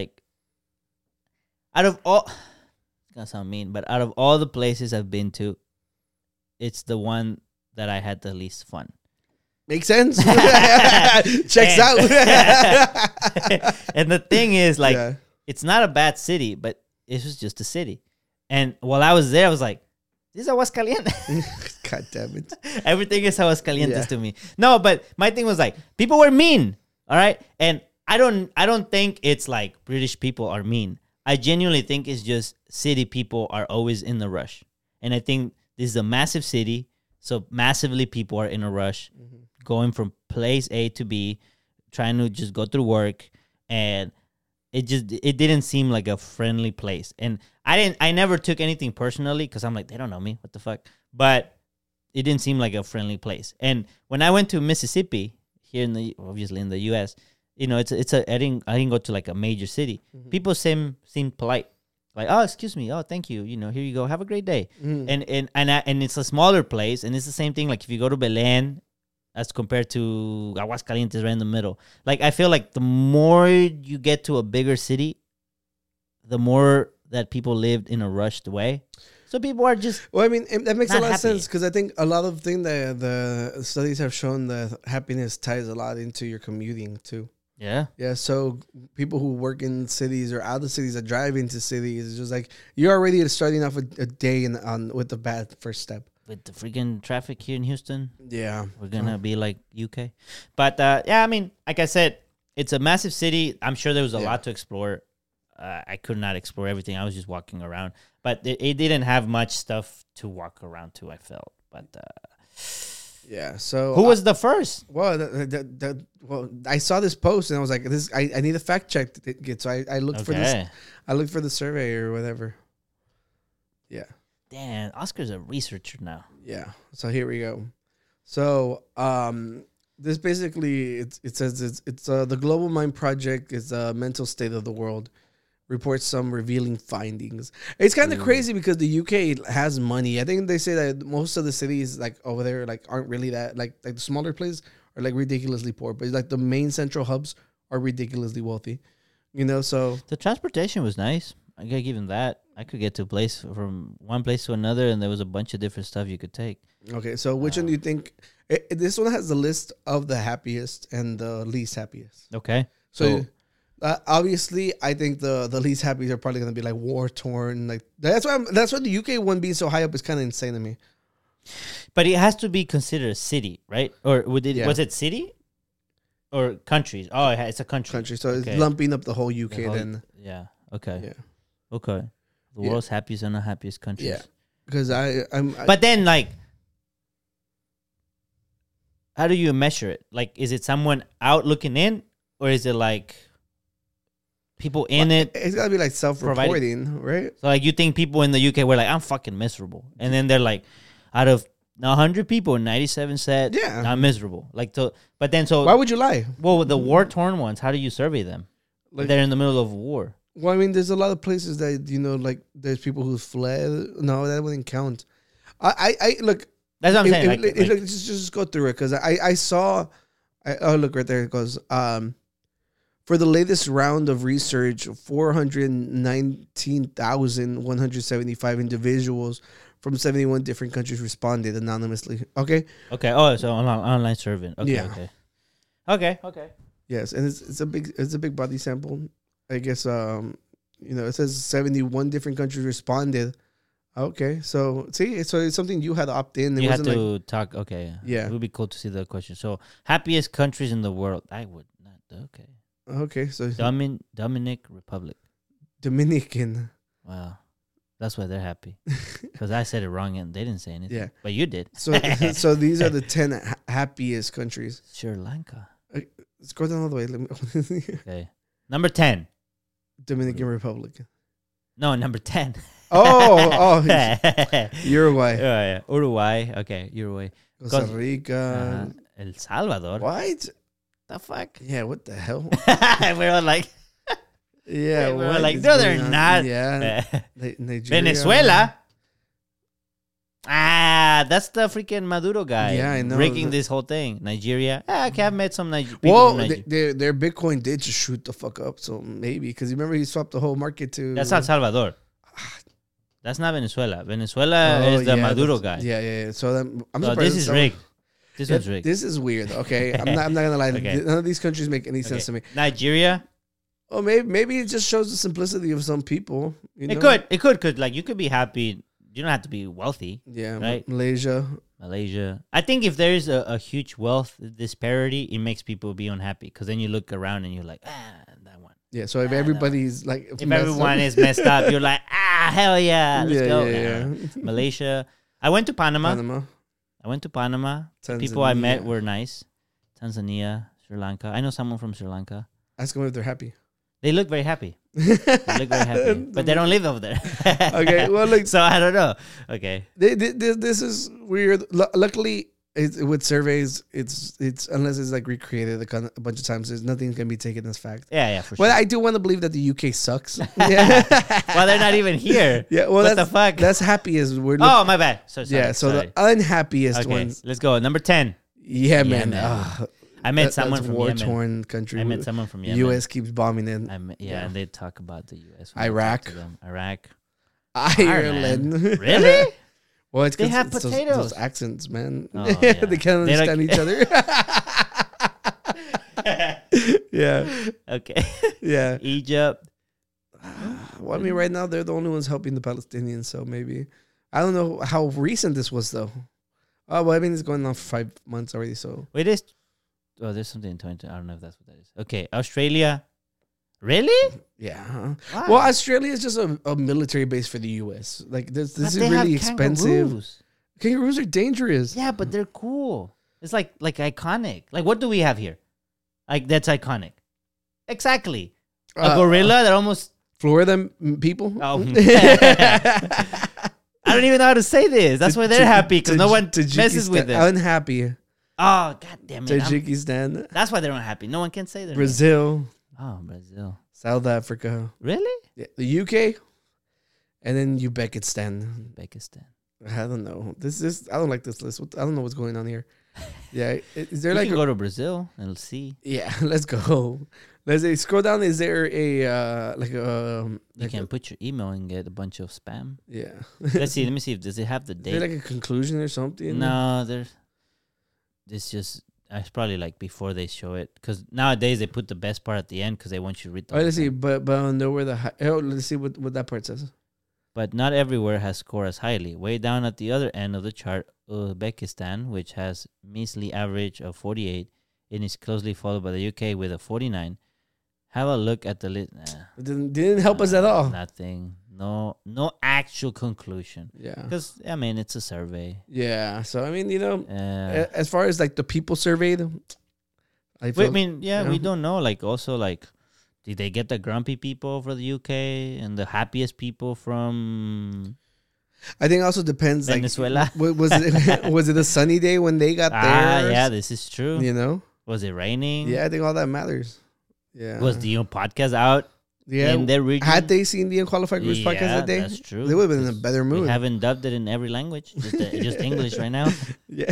Speaker 2: out of all, it's gonna sound mean, but out of all the places I've been to, it's the one that I had the least fun.
Speaker 1: Makes sense. Checks out.
Speaker 2: And the thing is, it's not a bad city, but it was just a city. And while I was there, I was like, this is Aguascalientes.
Speaker 1: God damn it.
Speaker 2: Everything is Aguascalientes to me. No, but my thing was like, people were mean. All right. And I don't think it's like British people are mean. I genuinely think it's just city people are always in the rush. And I think this is a massive city. So massively people are in a rush, going from place A to B, trying to just go through work. And it didn't seem like a friendly place. And I never took anything personally because I'm like, they don't know me. What the fuck? But it didn't seem like a friendly place. And when I went to Mississippi, here obviously in the U.S., you know, I didn't go to like a major city. People seem polite, like, oh, excuse me, oh, thank you, you know, here you go, have a great day. And it's a smaller place, and it's the same thing. Like if you go to Belen, as compared to Aguascalientes, right in the middle. Like I feel like the more you get to a bigger city, the more that people lived in a rushed way. So people are just
Speaker 1: well. I mean, that makes a lot
Speaker 2: happy.
Speaker 1: of sense because I think a lot of things that the studies have shown that happiness ties a lot into your commuting too.
Speaker 2: Yeah.
Speaker 1: Yeah. So people who work in cities or out of cities that drive into cities, it's just like you're already starting off a day with the bad first step.
Speaker 2: With the freaking traffic here in Houston.
Speaker 1: Yeah.
Speaker 2: We're going to be like UK. But yeah, I mean, like I said, it's a massive city. I'm sure there was a lot to explore. I could not explore everything. I was just walking around. But it didn't have much stuff to walk around to, I felt. But
Speaker 1: yeah, so
Speaker 2: who was the first?
Speaker 1: Well, well, I saw this post and I was like, I need a fact check to get. So I looked for this. I looked for the survey or whatever. Yeah.
Speaker 2: Damn, Oscar's a researcher now.
Speaker 1: Yeah. So here we go. So this basically it says it's the Global Mind Project is a mental state of the world. Reports some revealing findings. It's kind of crazy because the UK has money. I think they say that most of the cities like over there like aren't really that like the smaller places are like ridiculously poor, but like the main central hubs are ridiculously wealthy. You know, so
Speaker 2: the transportation was nice. I gotta give him that. I could get to a place from one place to another, and there was a bunch of different stuff you could take.
Speaker 1: Okay, so which one do you think? This one has the list of the happiest and the least happiest.
Speaker 2: Okay,
Speaker 1: so. Obviously, I think the least happy are probably going to be like war torn. Like that's why the UK one being so high up is kind of insane to me.
Speaker 2: But it has to be considered a city, right? Or was it city or countries? Oh, it's a country.
Speaker 1: Country. So it's lumping up the whole UK then.
Speaker 2: Yeah. Okay.
Speaker 1: Yeah.
Speaker 2: Okay. The world's happiest and unhappiest countries.
Speaker 1: Yeah. Because I'm.
Speaker 2: But then, like, how do you measure it? Like, is it someone out looking in, or is it like people in it?
Speaker 1: It's gotta be like self-reporting, right?
Speaker 2: So like you think people in the UK were like, I'm fucking miserable. And then they're like, out of 100 people, 97 said, I'm miserable. Like, so, but then so.
Speaker 1: Why would you lie?
Speaker 2: Well, the war-torn ones, how do you survey them? Like, they're in the middle of war.
Speaker 1: Well, I mean, there's a lot of places that, you know, like there's people who fled. No, that wouldn't count. I look.
Speaker 2: That's what I'm saying.
Speaker 1: Look, just go through it because I saw. Oh, look right there. It goes. For the latest round of research, 419,175 individuals from 71 different countries responded anonymously. Okay.
Speaker 2: Okay. Oh, so online survey. Okay.
Speaker 1: Yeah.
Speaker 2: Okay. Okay.
Speaker 1: Yes, and it's a big body sample. I guess you know, it says 71 different countries responded. Okay, so see, so it's something you had to opt in.
Speaker 2: You had to talk. Okay.
Speaker 1: Yeah.
Speaker 2: It would be cool to see the question. So happiest countries in the world. I would not. Okay.
Speaker 1: Okay, so
Speaker 2: Dominican Republic.
Speaker 1: Dominican.
Speaker 2: Wow, that's why they're happy. Because I said it wrong and they didn't say anything.
Speaker 1: Yeah,
Speaker 2: but you did.
Speaker 1: So these are the 10 happiest countries.
Speaker 2: Sri Lanka.
Speaker 1: Let's go down all the way.
Speaker 2: Okay, number 10.
Speaker 1: Dominican Republic.
Speaker 2: No, number 10.
Speaker 1: Oh, Uruguay.
Speaker 2: Uruguay. Okay, Uruguay.
Speaker 1: Costa Rica.
Speaker 2: El Salvador.
Speaker 1: What?
Speaker 2: The fuck?
Speaker 1: Yeah, what the hell?
Speaker 2: We're all like,
Speaker 1: yeah,
Speaker 2: we're like, no, they're not.
Speaker 1: Yeah, Nigeria.
Speaker 2: Venezuela. That's the freaking Maduro guy.
Speaker 1: Yeah, I know.
Speaker 2: Breaking this whole thing. Nigeria. Okay, I've met some people.
Speaker 1: Well, their Bitcoin did just shoot the fuck up. So maybe because you remember he swapped the whole market to.
Speaker 2: That's El Salvador. That's not Venezuela. Venezuela is the Maduro guy.
Speaker 1: Yeah. So
Speaker 2: this is rigged. This one's rigged.
Speaker 1: This is weird. Okay, I'm not gonna lie.
Speaker 2: Okay.
Speaker 1: None of these countries make any sense to me.
Speaker 2: Nigeria.
Speaker 1: Oh, maybe it just shows the simplicity of some people. You know?
Speaker 2: It could. Cause like you could be happy you don't have to be wealthy.
Speaker 1: Yeah,
Speaker 2: right?
Speaker 1: Malaysia.
Speaker 2: I think if there's a huge wealth disparity, it makes people be unhappy because then you look around and you're like, that one.
Speaker 1: Yeah, so if everybody's like,
Speaker 2: If everyone is messed up, you're like, hell yeah, let's go.
Speaker 1: Yeah.
Speaker 2: Malaysia. I went to Panama.
Speaker 1: Tanzania.
Speaker 2: The people I met were nice. Tanzania, Sri Lanka. I know someone from Sri Lanka.
Speaker 1: Ask them if they're happy.
Speaker 2: They look very happy. But they don't live over there.
Speaker 1: Okay, well, look.
Speaker 2: So I don't know. Okay.
Speaker 1: This is weird. Luckily, with surveys, it's unless it's like recreated a bunch of times, there's nothing can be taken as fact.
Speaker 2: Yeah, for sure.
Speaker 1: Well, I do want to believe that the UK sucks. Yeah.
Speaker 2: Well, they're not even here.
Speaker 1: Yeah. Well,
Speaker 2: what the fuck?
Speaker 1: That's happiest.
Speaker 2: Oh, my bad. So sorry.
Speaker 1: Yeah. So the unhappiest
Speaker 2: okay,
Speaker 1: ones.
Speaker 2: let's go. Number 10.
Speaker 1: Yeah, man.
Speaker 2: I met someone from Yemen.
Speaker 1: War-torn country.
Speaker 2: I met someone from Yemen.
Speaker 1: U.S. keeps bombing it.
Speaker 2: And they talk about the U.S.
Speaker 1: Iraq.
Speaker 2: Ireland. Really?
Speaker 1: Well, it's
Speaker 2: they have potatoes.
Speaker 1: Those accents, man.
Speaker 2: Oh, yeah.
Speaker 1: They can't understand each other. Yeah.
Speaker 2: Okay.
Speaker 1: Yeah.
Speaker 2: Egypt.
Speaker 1: Well, I mean, right now they're the only ones helping the Palestinians, so maybe I don't know how recent this was though. Oh, well, I mean, it's going on for 5 months already. So
Speaker 2: wait, there's something in 20. I don't know if that's what that is. Okay, Australia. Really?
Speaker 1: Yeah.
Speaker 2: Why?
Speaker 1: Well, Australia is just a military base for the U.S. Like this is really expensive. Kangaroos are dangerous.
Speaker 2: Yeah, but they're cool. It's like iconic. Like, what do we have here? Like, that's iconic. Exactly. A gorilla that almost
Speaker 1: Florida people.
Speaker 2: Oh. I don't even know how to say this. That's why they're happy because no one messes with them.
Speaker 1: Unhappy.
Speaker 2: Oh, god damn it!
Speaker 1: Tajikistan.
Speaker 2: That's why they're unhappy. No one can say that.
Speaker 1: Brazil.
Speaker 2: Oh, Brazil.
Speaker 1: South Africa.
Speaker 2: Really?
Speaker 1: Yeah, the UK. And then Uzbekistan. I don't know. I don't like this list. I don't know what's going on here. Yeah, is there
Speaker 2: we can go to Brazil and see?
Speaker 1: Yeah, let's go. Let's say scroll down. Is there a
Speaker 2: you can put your email and get a bunch of spam.
Speaker 1: Yeah.
Speaker 2: Let's see. Let me see. Does it have the date?
Speaker 1: Is there like a conclusion or something?
Speaker 2: No, there's. This just. It's probably like before they show it because nowadays they put the best part at the end because they want you to read.
Speaker 1: Let's see. But I don't know where let's see what that part says.
Speaker 2: But not everywhere has scored as highly. Way down at the other end of the chart, Uzbekistan, which has measly average of 48, and is closely followed by the UK with a 49. Have a look at the list.
Speaker 1: It didn't help us at all.
Speaker 2: Nothing. No actual conclusion.
Speaker 1: Yeah.
Speaker 2: Because, I mean, it's a survey.
Speaker 1: Yeah. So, I mean, as far as like the people surveyed,
Speaker 2: we don't know. Like, also, like, did they get the grumpy people for the UK and the happiest people from...
Speaker 1: I think it also depends.
Speaker 2: Venezuela.
Speaker 1: Like, was it a sunny day when they got there?
Speaker 2: Yeah, this is true.
Speaker 1: You know?
Speaker 2: Was it raining?
Speaker 1: Yeah, I think all that matters. Yeah.
Speaker 2: Was the podcast out?
Speaker 1: Yeah.
Speaker 2: In their region?
Speaker 1: Had they seen the Unqualified Groups podcast that day?
Speaker 2: That's true.
Speaker 1: They would have been in a better mood.
Speaker 2: We haven't dubbed it in every language. Just English right now.
Speaker 1: Yeah.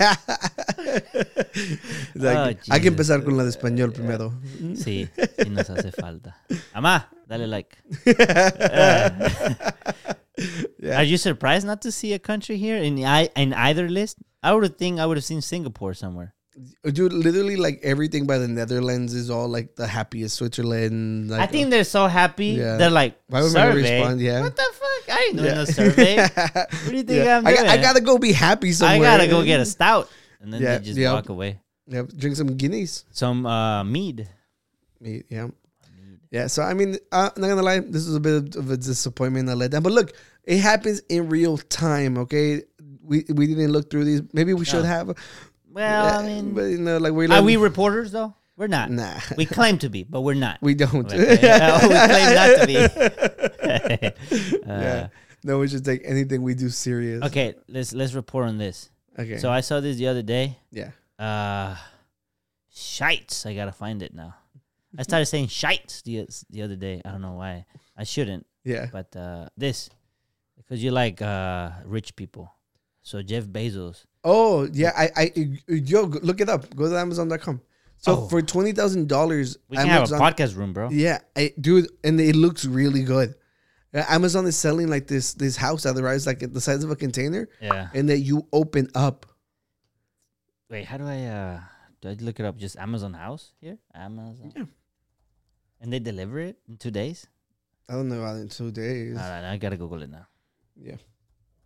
Speaker 1: Like, hay que empezar con la de español primero.
Speaker 2: Sí nos hace falta. Amá, dale like.
Speaker 1: Yeah.
Speaker 2: Are you surprised not to see a country here in either list? I would have seen Singapore somewhere.
Speaker 1: Dude, literally, like everything by the Netherlands is all like the happiest. Switzerland. Like,
Speaker 2: I think they're so happy. Yeah. They're like, why would I respond?
Speaker 1: Yeah.
Speaker 2: What the fuck? I ain't doing a survey. What do you think I'm doing?
Speaker 1: I gotta go be happy somewhere.
Speaker 2: I gotta go get a stout, and then they just walk away.
Speaker 1: Yep. Drink some Guinness.
Speaker 2: Some mead.
Speaker 1: Mead. Yeah. Yeah. So I mean, not gonna lie, this was a bit of a disappointment, a letdown. But look, it happens in real time. Okay, we didn't look through these. Maybe we should have.
Speaker 2: Well, I mean,
Speaker 1: but, like
Speaker 2: are we reporters though? We're not.
Speaker 1: Nah.
Speaker 2: We claim to be, but we're not.
Speaker 1: We don't.
Speaker 2: Okay. We claim not to be.
Speaker 1: Yeah. No, we should take anything we do serious.
Speaker 2: Okay, let's report on this.
Speaker 1: Okay.
Speaker 2: So I saw this the other day.
Speaker 1: Yeah.
Speaker 2: Shites. I gotta find it now. I started saying shites the other day. I don't know why. I shouldn't.
Speaker 1: Yeah.
Speaker 2: But this, because you like rich people. So Jeff Bezos.
Speaker 1: Oh yeah, yo, look it up. Go to Amazon.com. So for $20,000,
Speaker 2: we can have a podcast room, bro.
Speaker 1: Yeah, dude, and it looks really good. Amazon is selling like this house that arrives like the size of a container.
Speaker 2: Yeah,
Speaker 1: and that you open up.
Speaker 2: Wait, how do I look it up? Just Amazon house here, Amazon.
Speaker 1: Yeah,
Speaker 2: and they deliver it in 2 days.
Speaker 1: I don't know about in 2 days.
Speaker 2: I gotta Google it now.
Speaker 1: Yeah.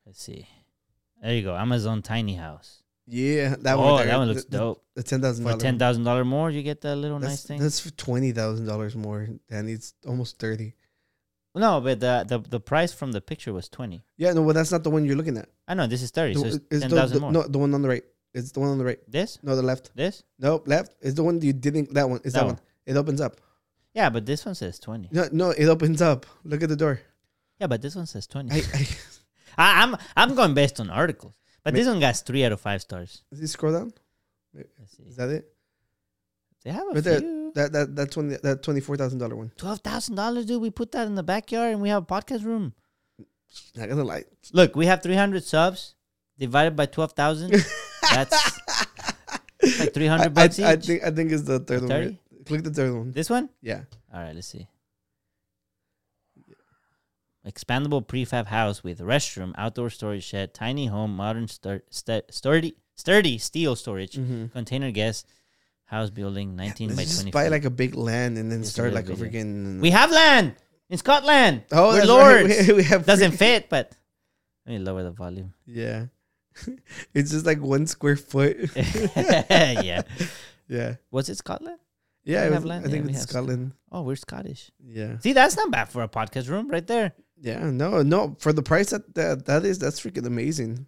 Speaker 2: Let's see. There you go. Amazon tiny house.
Speaker 1: Yeah, that
Speaker 2: one.
Speaker 1: one.
Speaker 2: That one looks dope.
Speaker 1: The $10,000.
Speaker 2: For $10,000 more, you get that little nice thing.
Speaker 1: That's for $20,000 more, and it's almost 30.
Speaker 2: No, but the price from the picture was 20.
Speaker 1: Yeah, no, well, that's not the one you're looking at.
Speaker 2: I know this is 30, so it's
Speaker 1: It's
Speaker 2: 10,000 more.
Speaker 1: No, the one on the right. It's the one on the right.
Speaker 2: This?
Speaker 1: No, the left.
Speaker 2: This?
Speaker 1: Nope, left. It's the one you didn't. That one. It's that one. It opens up.
Speaker 2: Yeah, but this one says 20.
Speaker 1: No, it opens up. Look at the door.
Speaker 2: Yeah, but this one says 20. I'm going based on articles, but this one got 3 out of 5 stars.
Speaker 1: Does he scroll down?
Speaker 2: Let's see.
Speaker 1: Is that it?
Speaker 2: They have a
Speaker 1: Right
Speaker 2: few.
Speaker 1: there. That's that $24,000 one.
Speaker 2: $12,000, dude. We put that in the backyard and we have a podcast room.
Speaker 1: Not gonna lie.
Speaker 2: Look, we have 300 subs divided by 12,000. That's like $300 each.
Speaker 1: I think it's the third one. Right? Click the third one.
Speaker 2: This one?
Speaker 1: Yeah.
Speaker 2: All right, let's see. Expandable prefab house with restroom, outdoor storage shed, tiny home, modern sturdy steel storage, container guest, house building, 19 by 20.
Speaker 1: Just buy like a big land and then start like a freaking.
Speaker 2: We have land in Scotland.
Speaker 1: Oh,
Speaker 2: we're
Speaker 1: that's
Speaker 2: lords.
Speaker 1: Right. We have
Speaker 2: doesn't fit, but let me lower the volume.
Speaker 1: Yeah, it's just like 1 square foot.
Speaker 2: Yeah.
Speaker 1: Yeah.
Speaker 2: Was it Scotland?
Speaker 1: Yeah, I think
Speaker 2: we
Speaker 1: it's
Speaker 2: have
Speaker 1: Scotland.
Speaker 2: Oh, we're Scottish.
Speaker 1: Yeah.
Speaker 2: See, that's not bad for a podcast room right there.
Speaker 1: Yeah, no. For the price that's freaking amazing.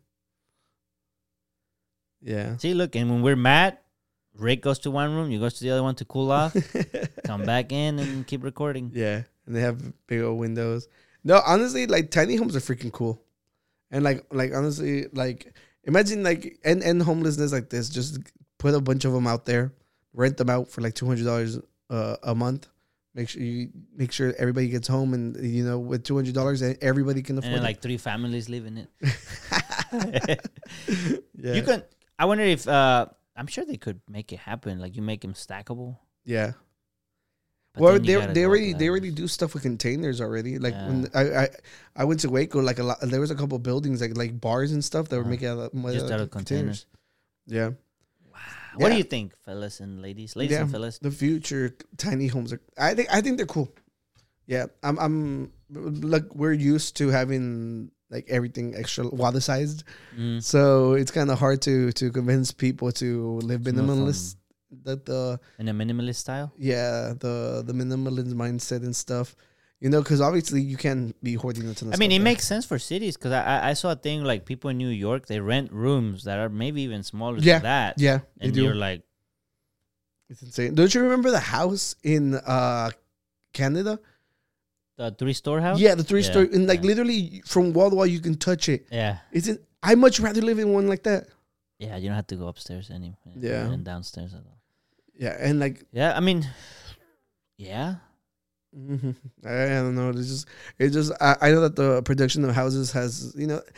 Speaker 1: Yeah.
Speaker 2: See, look, and when we're mad, Rick goes to one room, you goes to the other one to cool off, come back in and keep recording.
Speaker 1: Yeah, and they have big old windows. No, honestly, like tiny homes are freaking cool, and like honestly, like imagine like end homelessness like this. Just put a bunch of them out there, rent them out for like $200 a month. Make sure everybody gets home, and with $200, everybody can afford.
Speaker 2: And like 3 families live in it. Yeah. You can. I wonder if I'm sure they could make it happen. Like you make them stackable.
Speaker 1: Yeah.
Speaker 2: But
Speaker 1: well, they already do stuff with containers already. Like when I went to Waco, like there was a couple of buildings like bars and stuff that were making out of containers. Yeah.
Speaker 2: What do you think, fellas and ladies and fellas?
Speaker 1: The future tiny homes are. I think they're cool. Yeah, I'm like we're used to having like everything extra water sized, so it's kind of hard to convince people to live minimalist.
Speaker 2: In a minimalist style.
Speaker 1: Yeah, the minimalist mindset and stuff. Because obviously you can be hoarding a ton of stuff.
Speaker 2: I mean, it makes sense for cities because I saw a thing like people in New York, they rent rooms that are maybe even smaller than that.
Speaker 1: Yeah,
Speaker 2: and you're like,
Speaker 1: it's insane. Don't you remember the house in Canada?
Speaker 2: The 3-store house?
Speaker 1: Yeah, the 3-store. And like literally from wall to wall, you can touch it.
Speaker 2: Yeah.
Speaker 1: I'd much rather live in one like that.
Speaker 2: Yeah, you don't have to go upstairs anymore.
Speaker 1: Yeah.
Speaker 2: And downstairs at all.
Speaker 1: Yeah, and like.
Speaker 2: Yeah, I mean, yeah.
Speaker 1: Mm-hmm. I don't know. It's just. I know that the production of houses has.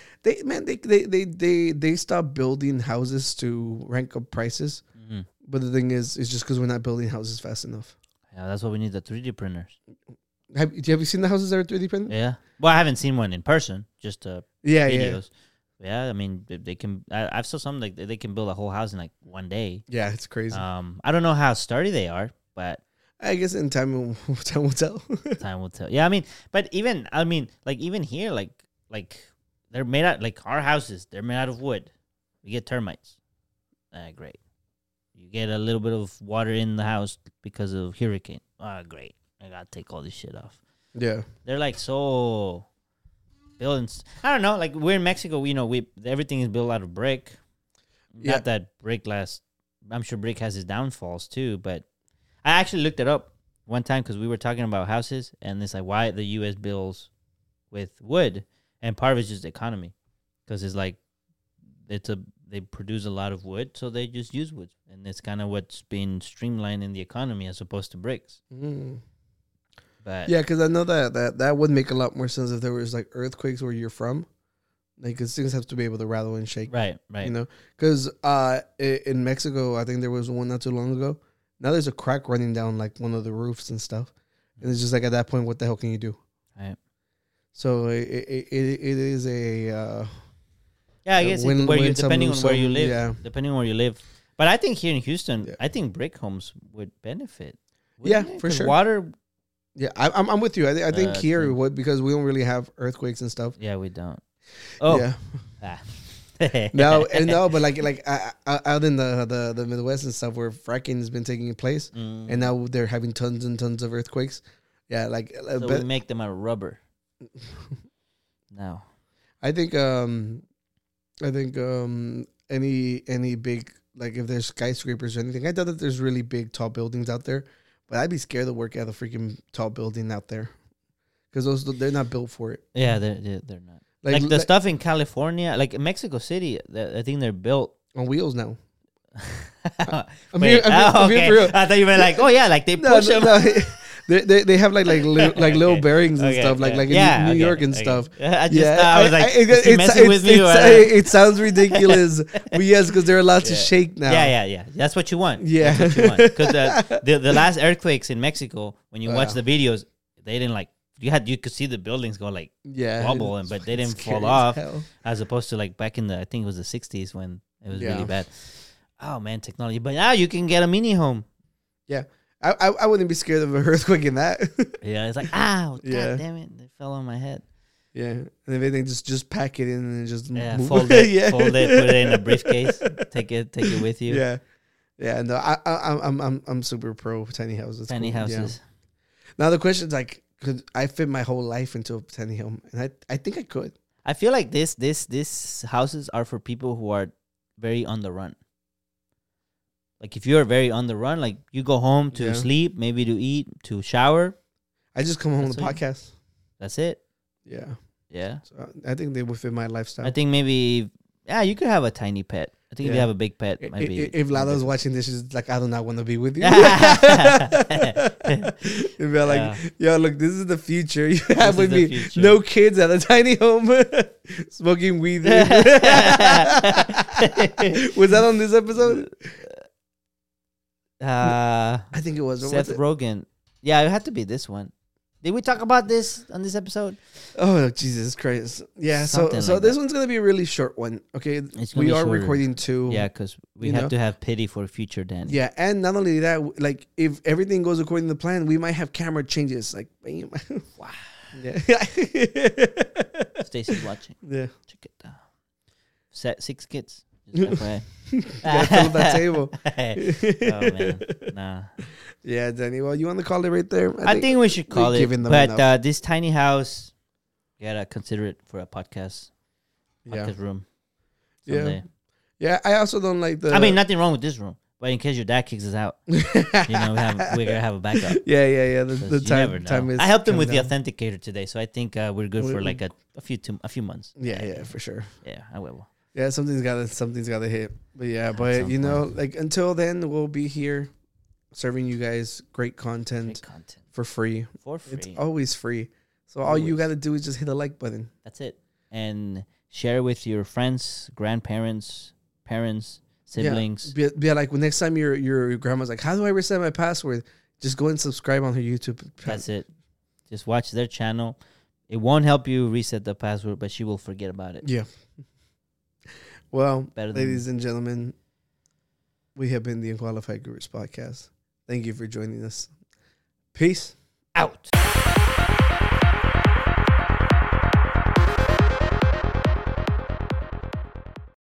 Speaker 1: They stopped building houses to rank up prices. Mm-hmm. But the thing is, it's just because we're not building houses fast enough.
Speaker 2: Yeah, that's why we need the 3D printers.
Speaker 1: Have you seen the houses that are 3D printed?
Speaker 2: Yeah. Well, I haven't seen one in person. Just videos.
Speaker 1: Yeah.
Speaker 2: Yeah, I mean, they can. I've saw some like they can build a whole house in like one day.
Speaker 1: Yeah, it's crazy.
Speaker 2: I don't know how sturdy they are, but
Speaker 1: I guess in time will tell.
Speaker 2: Time will tell. Yeah, I mean, but even here, like they're made out like our houses. They're made out of wood. We get termites. Great. You get a little bit of water in the house because of hurricane. Great. I gotta take all this shit off.
Speaker 1: Yeah,
Speaker 2: they're like so. Buildings. I don't know. Like we're in Mexico, everything is built out of brick. Yeah. Not that brick I'm sure brick has its downfalls too. But I actually looked it up one time because we were talking about houses and it's like why the U.S. builds with wood, and part of it's just the economy because it's like they produce a lot of wood, so they just use wood, and it's kind of what's been streamlined in the economy as opposed to bricks.
Speaker 1: Mm.
Speaker 2: But
Speaker 1: yeah, because I know that would make a lot more sense if there was like earthquakes where you're from, like because things have to be able to rattle and shake.
Speaker 2: Right.
Speaker 1: Because in Mexico, I think there was one not too long ago. Now there's a crack running down like one of the roofs and stuff, and it's just like at that point, what the hell can you do?
Speaker 2: Right.
Speaker 1: So it is a
Speaker 2: I guess depending on where you live.
Speaker 1: Yeah.
Speaker 2: Depending on where you live, but I think here in Houston, I think brick homes would benefit.
Speaker 1: Yeah, for sure.
Speaker 2: Water.
Speaker 1: Yeah, I'm with you. I think here it would because we don't really have earthquakes and stuff.
Speaker 2: Yeah, we don't. Oh.
Speaker 1: Yeah.
Speaker 2: Ah.
Speaker 1: No, but like out in the Midwest and stuff where fracking has been taking place, and now they're having tons and tons of earthquakes. Yeah, like
Speaker 2: so we make them out of rubber. No,
Speaker 1: I think any big, like if there's skyscrapers or anything, I doubt that there's really big tall buildings out there, but I'd be scared to work at a freaking tall building out there because they're not built for it.
Speaker 2: Yeah, they're not. Like the stuff in California, like in Mexico City, I think they're built
Speaker 1: on wheels now.
Speaker 2: I'm being for real. I thought you meant like, oh yeah, like they push them.
Speaker 1: No. They have like little bearings and stuff like in New York and stuff.
Speaker 2: I was like, is he messing with me?
Speaker 1: It sounds ridiculous, but yes, because they're allowed to shake now.
Speaker 2: Yeah. That's what you want.
Speaker 1: Yeah,
Speaker 2: that's what you want. Because the last earthquakes in Mexico, when you watch the videos, they didn't like. You could see the buildings go like wobble, but they didn't fall off. As opposed to like back in I think it was the 60s when it was really bad. Oh man, technology! But now you can get a mini home.
Speaker 1: Yeah, I wouldn't be scared of an earthquake in that.
Speaker 2: Yeah, it's like God damn it, they fell on my head.
Speaker 1: Yeah, and everything just pack it in and just move.
Speaker 2: Fold it, put it in a briefcase, take it with you.
Speaker 1: Yeah. No, I'm super pro tiny houses.
Speaker 2: Tiny houses.
Speaker 1: Yeah. Now the question is like, could I fit my whole life into a tiny home? And I think I could.
Speaker 2: I feel like this houses are for people who are very on the run. Like if you're very on the run, like you go home to sleep, maybe to eat, to shower.
Speaker 1: I just come home to podcast.
Speaker 2: That's it.
Speaker 1: Yeah. So I think they would fit my lifestyle.
Speaker 2: I think maybe you could have a tiny pet. I think if you have a big pet, maybe.
Speaker 1: If Lada's watching this, she's like, I do not want to be with you. You'd be like, yo, look, this is the future you have with me. No kids at a tiny home, smoking weed. Was that on this episode? I think it was.
Speaker 2: Seth Rogen. Yeah, it had to be this one. Did we talk about this on this episode?
Speaker 1: Oh, Jesus Christ. Yeah, so this one's going to be a really short one, okay? We are recording two.
Speaker 2: Yeah, because we have to have pity for future Danny.
Speaker 1: Yeah, and not only that, like, if everything goes according to plan, we might have camera changes. Like, bam.
Speaker 2: Wow.
Speaker 1: Yeah.
Speaker 2: Stacy's watching.
Speaker 1: Yeah.
Speaker 2: Check it out. Set 6 kids.
Speaker 1: Yeah, fill up that table.
Speaker 2: Oh, man. Nah.
Speaker 1: Yeah, Danny. Well, you want to call it right there?
Speaker 2: I think we should call it. But this tiny house, you gotta consider it for a podcast room. Someday.
Speaker 1: Yeah. I also don't like the.
Speaker 2: I mean, nothing wrong with this room, but in case your dad kicks us out, we're gonna have a backup.
Speaker 1: Yeah. The time is.
Speaker 2: I helped him with the authenticator today, so I think we're good for like a few months.
Speaker 1: Yeah, for sure.
Speaker 2: Yeah, I will.
Speaker 1: Yeah, something's gotta hit. But like until then, we'll be here serving you guys great content for free. It's always free. So all you got to do is just hit a like button.
Speaker 2: That's it. And share with your friends, grandparents, parents, siblings.
Speaker 1: Yeah, like next time your grandma's like, how do I reset my password? Just go and subscribe on her YouTube channel.
Speaker 2: That's it. Just watch their channel. It won't help you reset the password, but she will forget about it.
Speaker 1: Yeah. Well, ladies and gentlemen, we have been the Unqualified Gurus Podcast. Thank you for joining us. Peace
Speaker 2: out.